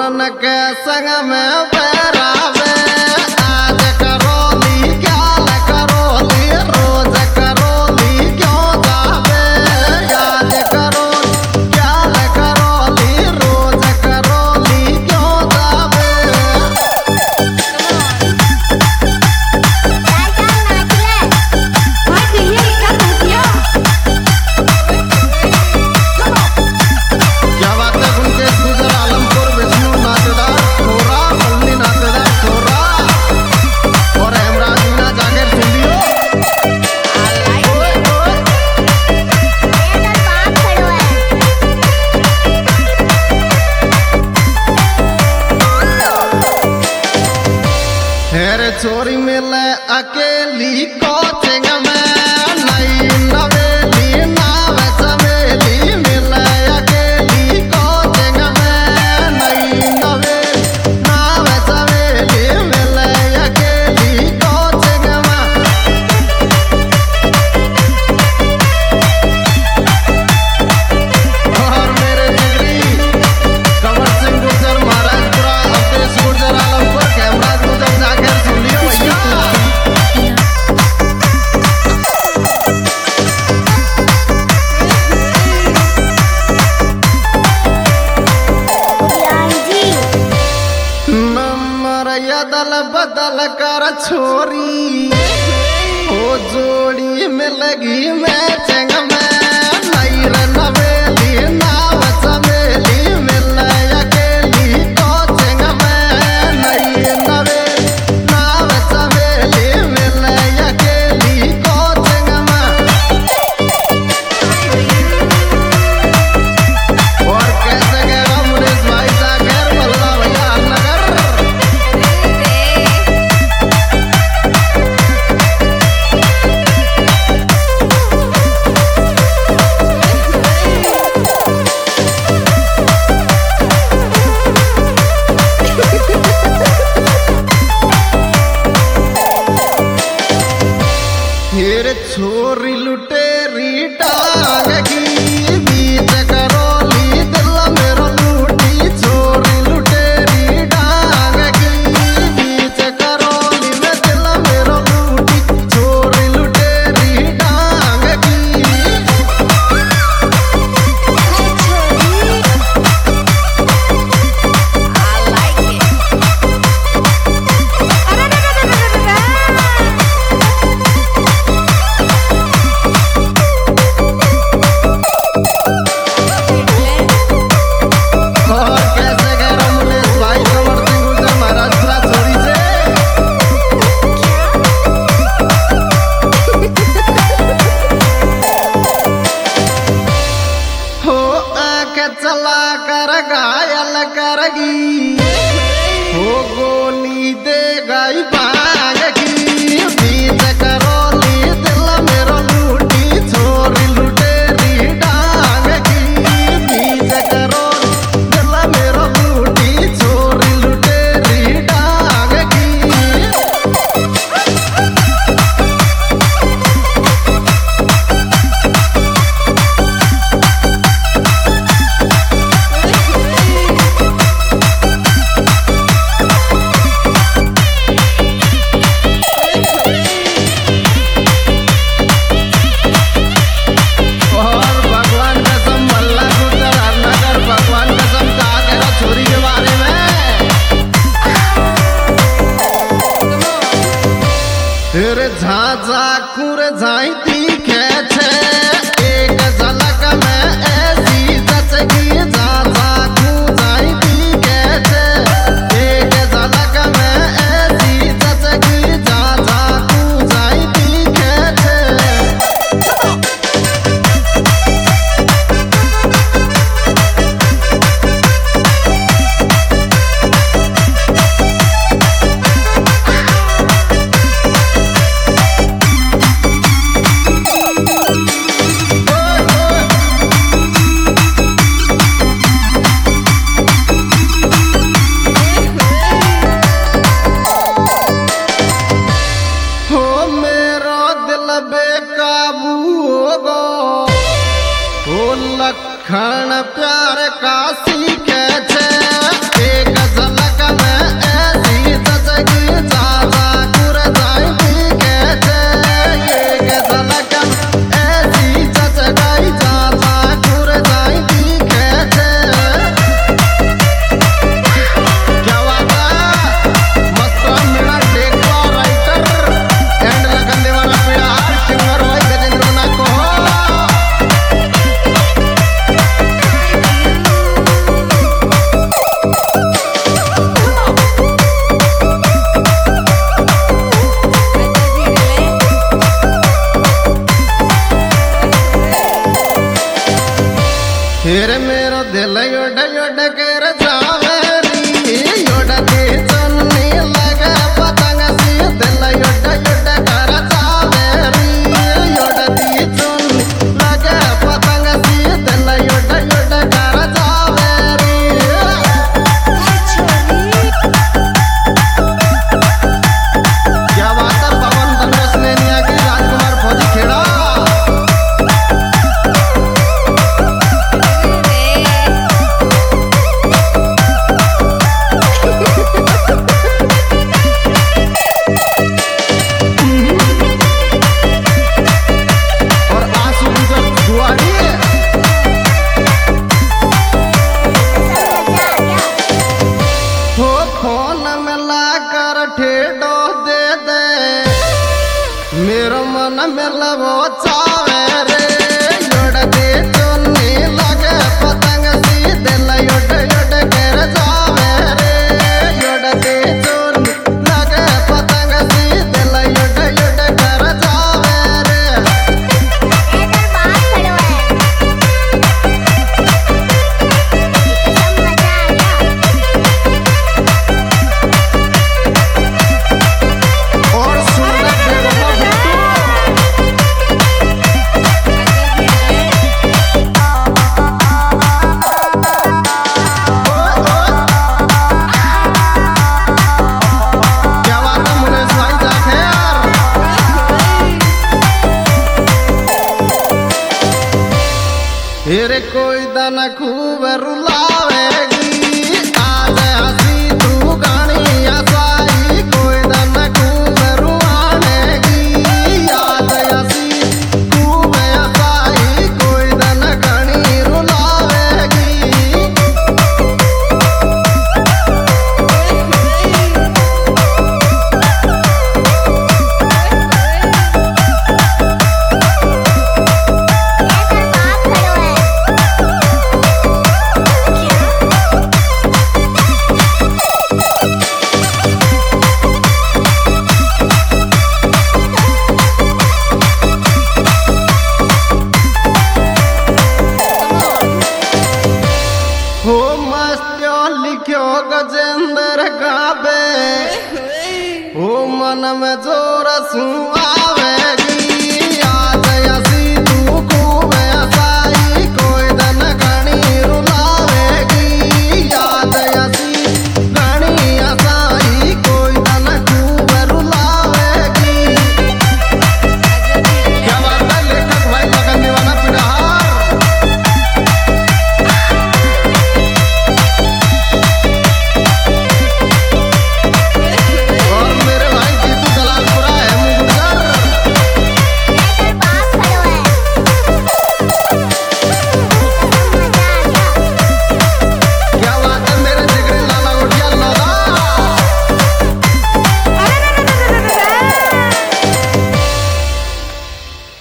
पूरन के संग में पैरावे आज करोली क्या करोली रोज करोली क्यों जावे आज करोली क्या करोली रोज करोली क्यों जावे क्या बात है गुंजेश गुजर आलमपुर विष्णु नाचदार छोरा मल्ली नाचदार छोरा और हेमराज मीना जागेर सुनियो हेरे छोरी मिले अकेली कोचिंग में नई नवेली नाव सवेली मिले अकेली कोचिंग में नई नवेली नाव सवेली मिले अकेली कोचिंग में और मेरे जिगरी कंवर सिंह गुर्जर महाराजपुरा अवधेश गुर्जर आलमपुर हेमराज गुजर जाकर सुन लियो भैया नंबर यदल बदल कर छोरी ओ जोड़ी में लगी मैचिंग में नई रे नवेली नाव सवेली मिले अकेली कोचिंग में नई नवेली नाव सवेली मिले अकेली कोचिंग में और कैसे गया मुनीश भाई जाकर बल्ला भैया नगर फिर छोरी लुटेरी टांग की बीच करोली दिल मेरो लूटी छोरी लुटेरी टांग की बीच करोली में दिल मेरो लूटी छोरी लुटेरी टांग की और कैसे कह रहा मुनीश भाई कंवर सिंह गुजर महाराजपुरा छोरी से हो आंख चला कर घायल करगी हो गोली दे गई भाग की बीच करोली दिल मेरो लूटी छोरी लुटेरी डांग की बीच करोली दिल मेरो लूटी छोरी लुटेरी डांग की और भगवान कसम मल्ला गुजर हरनगर भगवान कसम कहा कह रहा छोरी के बारे में फिर झाझा कुर झाई दिखे छे एक झलक में ऐसी जचगी झाझा कु झाई दिखे छे एक झलक में ऐसी जचगी झाझा कु झाई दिखे छे मिलवो चावे रे योड़ दे चोनी लगे पतंग सी दिल योड़ योड़ कर जावे रे योड़ दे चोनी लगे पतंग सी दिल योड़ योड़ कर जावे रे तेरे कोई दाना खूब रुलावेगी आज हंसी तू गानी हंसाई कोई दाना खूब रुआनेगी आज हंसी खूब हंसाई कोई दाना गानी रुलावेगी हो मस्त्यो लिखो गजेंद्र गाबे हो मन में जोर सुआ